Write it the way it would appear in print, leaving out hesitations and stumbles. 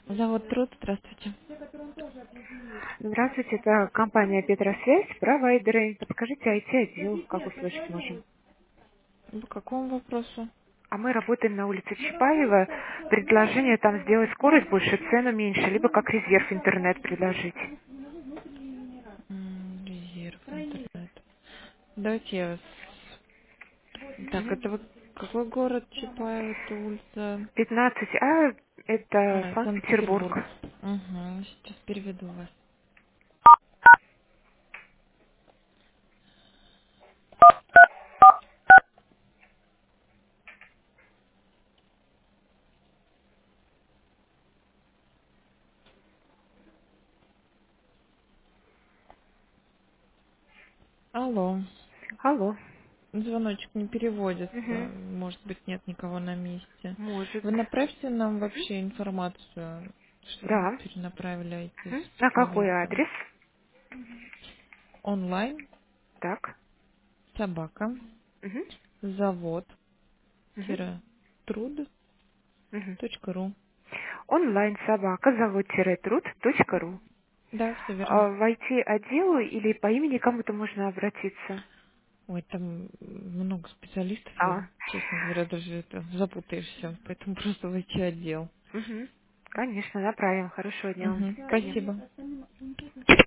Завод Труд, здравствуйте. Здравствуйте, это компания Петросвязь, провайдеры. Подскажите, IT-отдел, как услышать можем? По какому вопросу? А мы работаем на улице Чапаева. Предложение там сделать скорость больше, цену меньше, либо как резерв интернет предложить. Резерв, интернет. Давайте я вас... Так, Мгм. это вот какой город Чапаева, это улица? 15А, это А, Санкт-Петербург. Санкт-Петербург. Угу, сейчас переведу вас. Алло. Алло. Звоночек не переводится. Мгм. Может быть, нет никого на месте. Может. Вы направьте нам вообще информацию, чтобы Да. перенаправили Мгм. На какой IT-специалистам. адрес? Онлайн, Так. собака, Мгм. завод, Мгм. труд.ру. Мгм. Онлайн собака завод-труд.ру. Да, все верно. В IT-отделу или по имени кому-то можно обратиться? Ой, там много специалистов, я, А, честно говоря, даже это запутаешься, поэтому просто войти отдел. Конечно, направим. Хорошего дня вам. Мгм. До свидания. Спасибо.